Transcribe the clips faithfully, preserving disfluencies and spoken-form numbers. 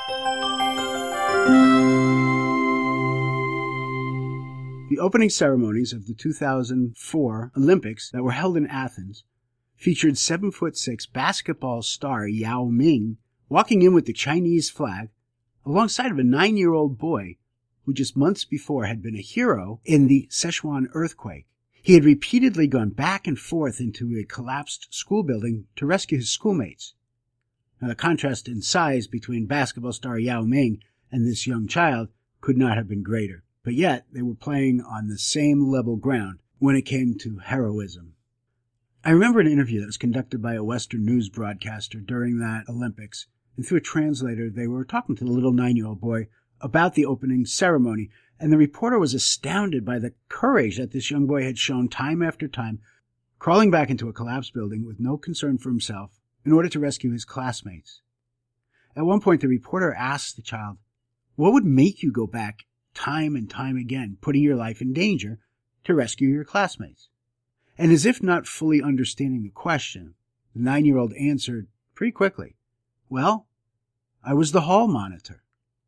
The opening ceremonies of the two thousand four Olympics that were held in Athens featured seven foot six basketball star Yao Ming walking in with the Chinese flag alongside of a nine-year-old boy who just months before had been a hero in the Sichuan earthquake. He had repeatedly gone back and forth into a collapsed school building to rescue his schoolmates. Now, the contrast in size between basketball star Yao Ming and this young child could not have been greater. But yet, they were playing on the same level ground when it came to heroism. I remember an interview that was conducted by a Western news broadcaster during that Olympics, and through a translator, they were talking to the little nine-year-old boy about the opening ceremony, and the reporter was astounded by the courage that this young boy had shown time after time, crawling back into a collapsed building with no concern for himself in order to rescue his classmates. At one point, the reporter asked the child, "What would make you go back time and time again, putting your life in danger to rescue your classmates?" And as if not fully understanding the question, the nine-year-old answered pretty quickly, "Well, I was the hall monitor."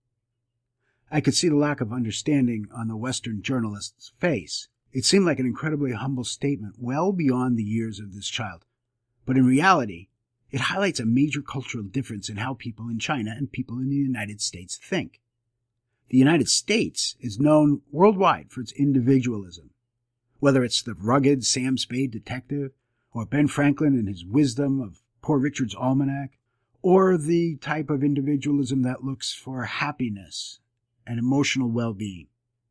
I could see the lack of understanding on the Western journalist's face. It seemed like an incredibly humble statement well beyond the years of this child. But in reality, it highlights a major cultural difference in how people in China and people in the United States think. The United States is known worldwide for its individualism. Whether it's the rugged Sam Spade detective, or Ben Franklin and his wisdom of Poor Richard's Almanac, or the type of individualism that looks for happiness and emotional well-being.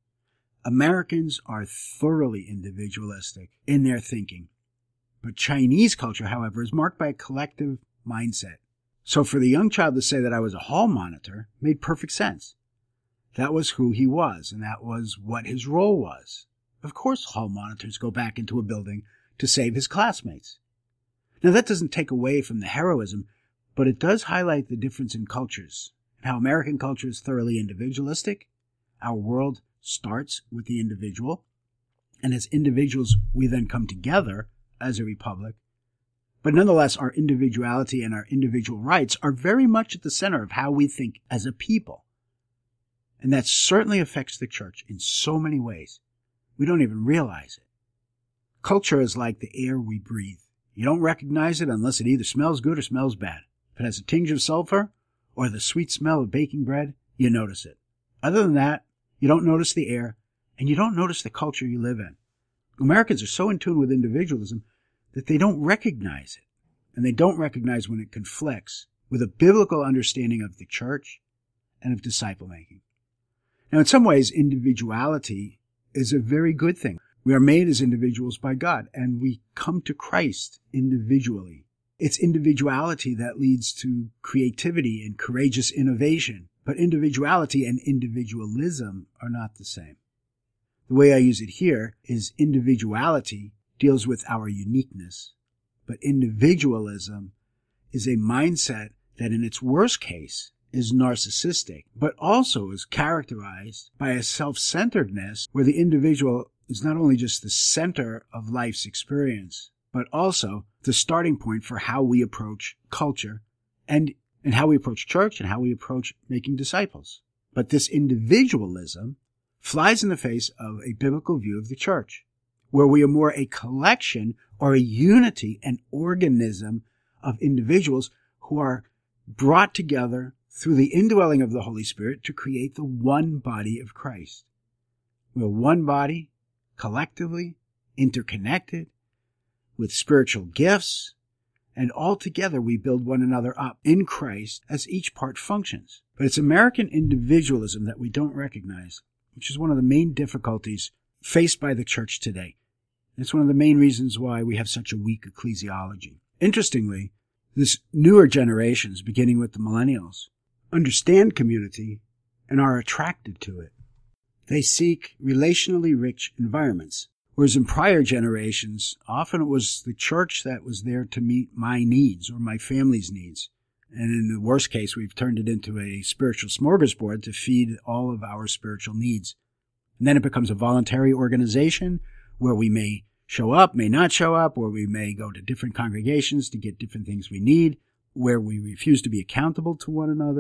Americans are thoroughly individualistic in their thinking. But Chinese culture, however, is marked by a collective mindset. So for the young child to say that I was a hall monitor made perfect sense. That was who he was, and that was what his role was. Of course hall monitors go back into a building to save his classmates. Now that doesn't take away from the heroism, but it does highlight the difference in cultures, and how American culture is thoroughly individualistic. Our world starts with the individual, and as individuals we then come together as a republic. But nonetheless, our individuality and our individual rights are very much at the center of how we think as a people. And that certainly affects the church in so many ways. We don't even realize it. Culture is like the air we breathe. You don't recognize it unless it either smells good or smells bad. If it has a tinge of sulfur or the sweet smell of baking bread, you notice it. Other than that, you don't notice the air, and you don't notice the culture you live in. Americans are so in tune with individualism that they don't recognize it, and they don't recognize when it conflicts with a biblical understanding of the church and of disciple-making. Now, in some ways, individuality is a very good thing. We are made as individuals by God, and we come to Christ individually. It's individuality that leads to creativity and courageous innovation, but individuality and individualism are not the same. The way I use it here is individuality deals with our uniqueness, but individualism is a mindset that in its worst case is narcissistic, but also is characterized by a self-centeredness where the individual is not only just the center of life's experience, but also the starting point for how we approach culture and, and how we approach church and how we approach making disciples. But this individualism flies in the face of a biblical view of the church, where we are more a collection or a unity, an organism of individuals who are brought together through the indwelling of the Holy Spirit to create the one body of Christ. We're one body, collectively, interconnected, with spiritual gifts, and all together we build one another up in Christ as each part functions. But it's American individualism that we don't recognize, which is one of the main difficulties faced by the church today. And it's one of the main reasons why we have such a weak ecclesiology. Interestingly, this newer generations, beginning with the millennials, understand community and are attracted to it. They seek relationally rich environments, whereas in prior generations, often it was the church that was there to meet my needs or my family's needs. And in the worst case, we've turned it into a spiritual smorgasbord to feed all of our spiritual needs. And then it becomes a voluntary organization where we may show up, may not show up, or we may go to different congregations to get different things we need, where we refuse to be accountable to one another,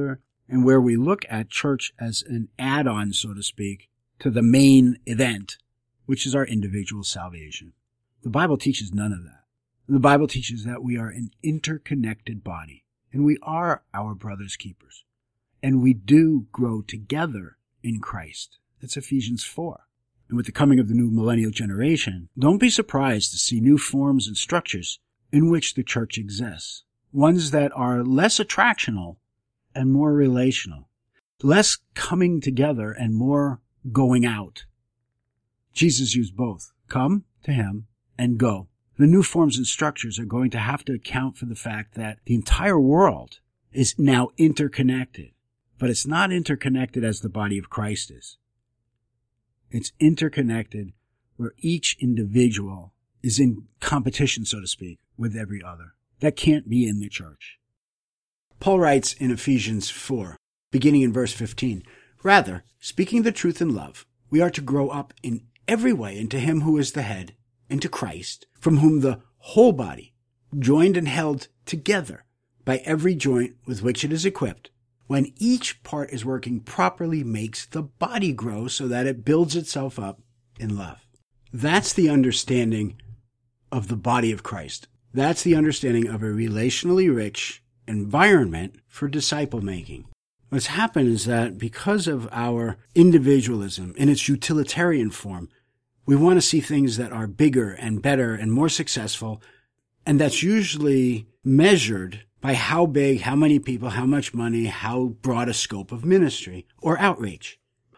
and where we look at church as an add-on, so to speak, to the main event, which is our individual salvation. The Bible teaches none of that. The Bible teaches that we are an interconnected body, and we are our brother's keepers, and we do grow together in Christ. That's Ephesians four. And with the coming of the new millennial generation, don't be surprised to see new forms and structures in which the church exists. Ones that are less attractional and more relational. Less coming together and more going out. Jesus used both. Come to him and go. The new forms and structures are going to have to account for the fact that the entire world is now interconnected. But it's not interconnected as the body of Christ is. It's interconnected where each individual is in competition, so to speak, with every other. That can't be in the church. Paul writes in Ephesians four, beginning in verse fifteen, "Rather, speaking the truth in love, we are to grow up in every way into him who is the head, into Christ, from whom the whole body, joined and held together by every joint with which it is equipped, when each part is working properly, makes the body grow so that it builds itself up in love." That's the understanding of the body of Christ. That's the understanding of a relationally rich environment for disciple making. What's happened is that because of our individualism in its utilitarian form, we want to see things that are bigger and better and more successful, and that's usually measured by how big, how many people, how much money, how broad a scope of ministry or outreach.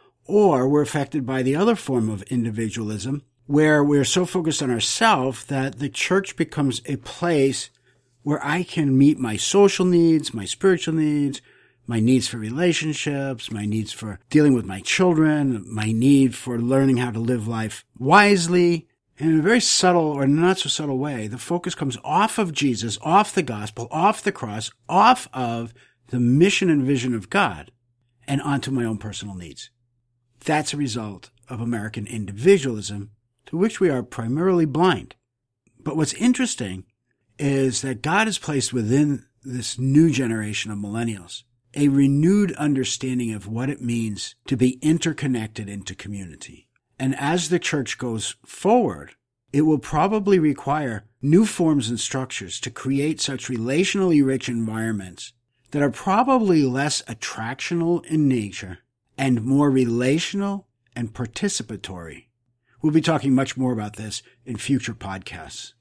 Or we're affected by the other form of individualism, where we're so focused on ourselves that the church becomes a place where I can meet my social needs, my spiritual needs, my needs for relationships, my needs for dealing with my children, my need for learning how to live life wisely. And in a very subtle or not so subtle way, the focus comes off of Jesus, off the gospel, off the cross, off of the mission and vision of God, and onto my own personal needs. That's a result of American individualism, to which we are primarily blind. But what's interesting is that God has placed within this new generation of millennials a renewed understanding of what it means to be interconnected into community. And as the church goes forward, it will probably require new forms and structures to create such relationally rich environments that are probably less attractional in nature and more relational and participatory. We'll be talking much more about this in future podcasts.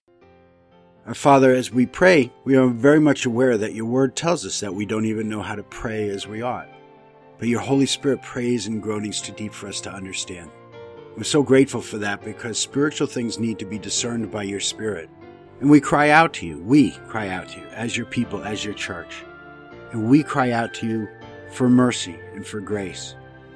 Our Father, as we pray, we are very much aware that your word tells us that we don't even know how to pray as we ought. But your Holy Spirit prays in groanings too deep for us to understand. We're so grateful for that because spiritual things need to be discerned by your Spirit. And we cry out to you, we cry out to you as your people, as your church. And we cry out to you for mercy and for grace.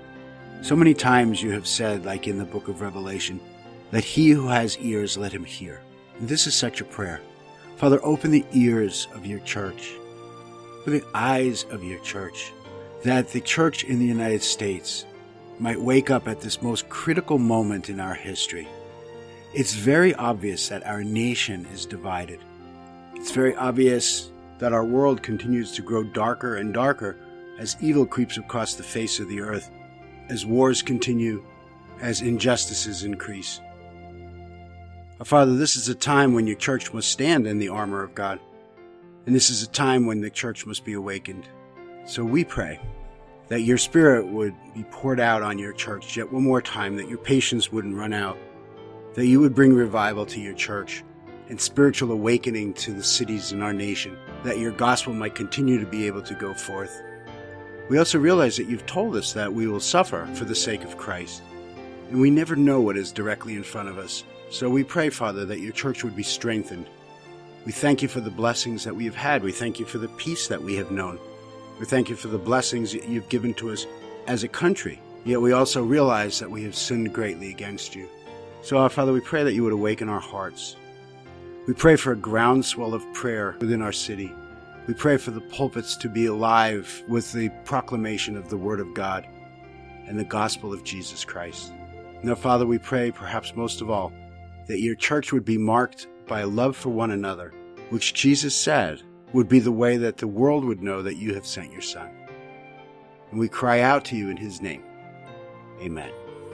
So many times you have said, like in the book of Revelation, that he who has ears, let him hear. And this is such a prayer. Father, open the ears of your church, open the eyes of your church, that the church in the United States might wake up at this most critical moment in our history. It's very obvious that our nation is divided. It's very obvious that our world continues to grow darker and darker as evil creeps across the face of the earth, as wars continue, as injustices increase. Our Father, this is a time when your church must stand in the armor of God, and this is a time when the church must be awakened. So we pray that your Spirit would be poured out on your church yet one more time, that your patience wouldn't run out, that you would bring revival to your church and spiritual awakening to the cities in our nation, that your gospel might continue to be able to go forth. We also realize that you've told us that we will suffer for the sake of Christ, and we never know what is directly in front of us. So we pray, Father, that your church would be strengthened. We thank you for the blessings that we have had. We thank you for the peace that we have known. We thank you for the blessings that you've given to us as a country. Yet we also realize that we have sinned greatly against you. So, our Father, we pray that you would awaken our hearts. We pray for a groundswell of prayer within our city. We pray for the pulpits to be alive with the proclamation of the Word of God and the gospel of Jesus Christ. Now, Father, we pray, perhaps most of all, that your church would be marked by a love for one another, which Jesus said would be the way that the world would know that you have sent your Son. and we cry out to you in his name. Amen.